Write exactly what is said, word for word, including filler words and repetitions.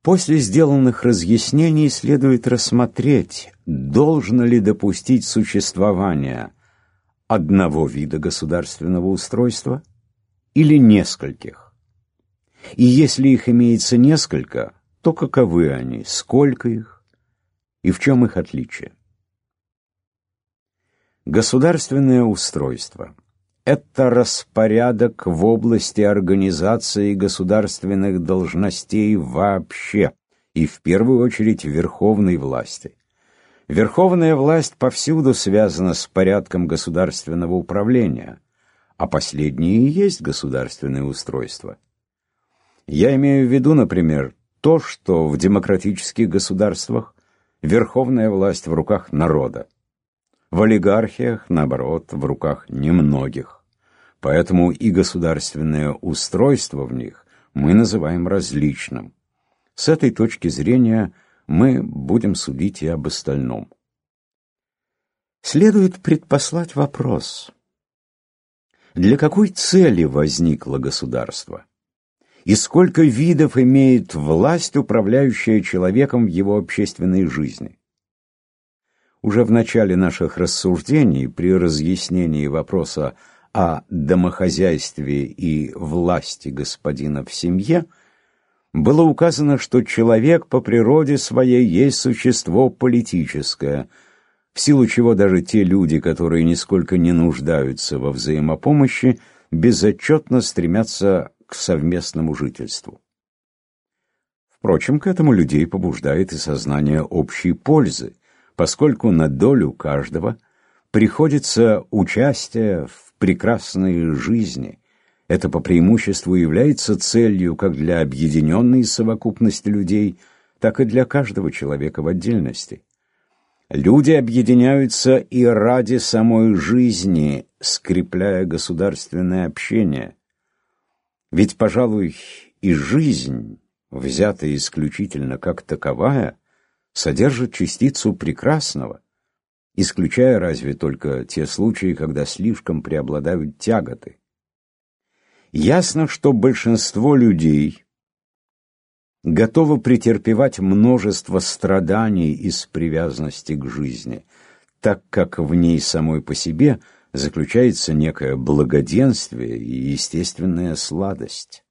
После сделанных разъяснений следует рассмотреть, должно ли допустить существование одного вида государственного устройства или нескольких. И если их имеется несколько, то каковы они, сколько их и в чем их отличие? Государственное устройство – это распорядок в области организации государственных должностей вообще, и в первую очередь верховной власти. Верховная власть повсюду связана с порядком государственного управления, а последнее и есть государственное устройство. Я имею в виду, например, то, что в демократических государствах верховная власть в руках народа. В олигархиях, наоборот, в руках немногих. Поэтому и государственное устройство в них мы называем различным. С этой точки зрения мы будем судить и об остальном. Следует предпослать вопрос: для какой цели возникло государство? И сколько видов имеет власть, управляющая человеком в его общественной жизни? Уже в начале наших рассуждений, при разъяснении вопроса о домохозяйстве и власти господина в семье, было указано, что человек по природе своей есть существо политическое, в силу чего даже те люди, которые нисколько не нуждаются во взаимопомощи, безотчетно стремятся к совместному жительству. Впрочем, к этому людей побуждает и сознание общей пользы, поскольку на долю каждого приходится участие в прекрасной жизни. Это по преимуществу является целью как для объединенной совокупности людей, так и для каждого человека в отдельности. Люди объединяются и ради самой жизни, скрепляя государственное общение. Ведь, пожалуй, и жизнь, взятая исключительно как таковая, содержит частицу прекрасного, исключая разве только те случаи, когда слишком преобладают тяготы. Ясно, что большинство людей готово претерпевать множество страданий из привязанности к жизни, так как в ней самой по себе заключается некое благоденствие и естественная сладость.